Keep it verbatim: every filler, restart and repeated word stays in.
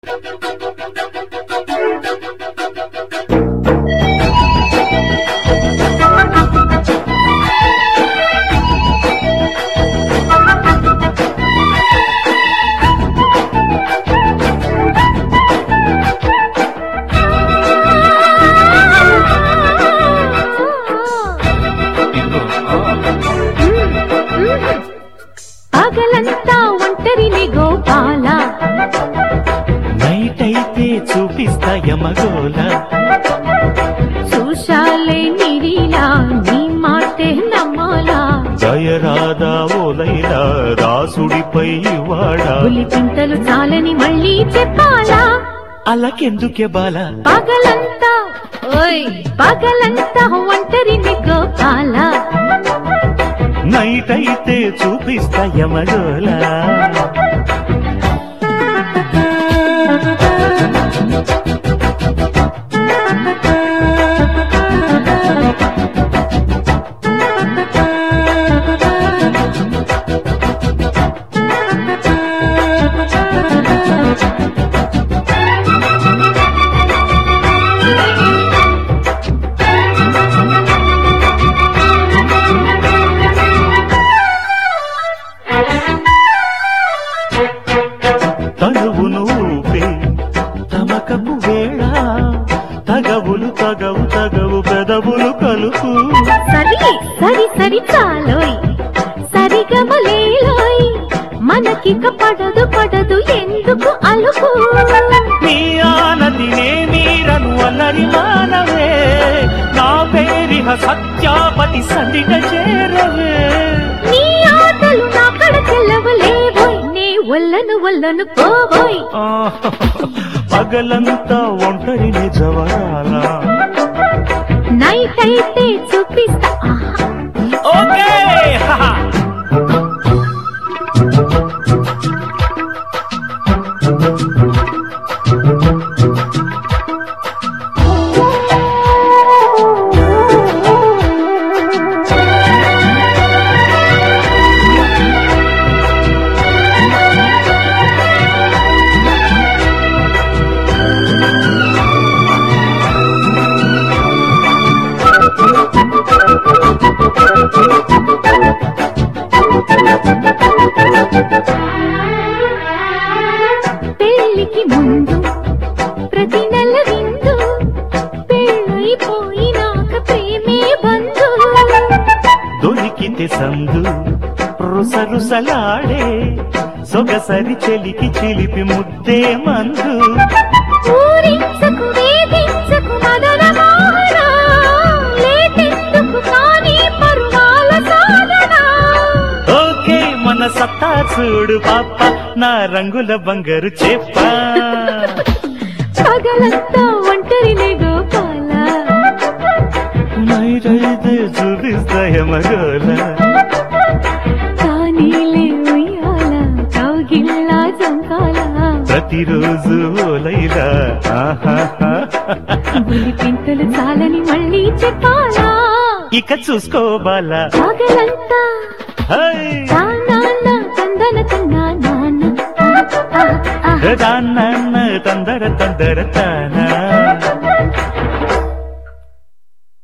పగలంతా ఒంటరిని గోపాల, నైట్ అయితే చూపిస్తా యమగోళ. చూశాలే నిరీలా నీ మాటే నమ్మాలా, జయరాధా ఓలైలా రాసుడిపై వాడా. పులి పింతలు చాలని మళ్ళీ చెప్పాలా, అలాకెందుకే బాల. పగలంతా ఓయ్ పగలంతా ఒంటరిని గోపాల, నైట్ అయితే చూపిస్తా యమగోళ. తనువును ఊపే తమకపు వేళ, తగవులు తగవు తగవు పెదవులు కలుపు. సరి సరి సరి చాలోయ్ సరిగమలేలోయ్, మనకిక పడదు పడదు ఎందుకు అలుపు. నీ ఆనతి నే మీరను అల్లరి మానవే, నా పేరిహ సత్యాపతి సందిట చేరవే. నీ ఆటలు నా కడ చెల్లవలేవోయ్, నే ఒల్లను ఒల్లను పోవోయ్. పగలంతా ఒంటరిని జవరాల, నైట్ అయితే చూపిస్తా. ఓకే పెళ్లికి ముందు ప్రతి నెల విందు, పెళ్ళైపోయినాక ప్రేమే బంధు. దొరికితే సందు రుస రుసలాడే, సొగసరి చెలికి చిలిపి ముద్దే మందు. ఊరించకు వేధించకు మదన మోహన, లేటెందుకు కానీ పరువాల సాధన. ఓకే మన సత్తా చూడు పాప, నా రంగుల బంగారు చెప్ప. పగలంతా ఒంటరినే గోపాల, నైరైతే చూపిస్తా యమగోళ. కానీలే ఉయ్యాల కౌగిల్లా చంపాల, ప్రతిరోజు ఓలైలా బులి పింతలు చాలని మళ్ళీ చెప్పాలా. ఇక చూసుకోబాల. పగలంతా హై నాన్న తందన తన్నా నాన్న, దాన్న తందర తందర తాన.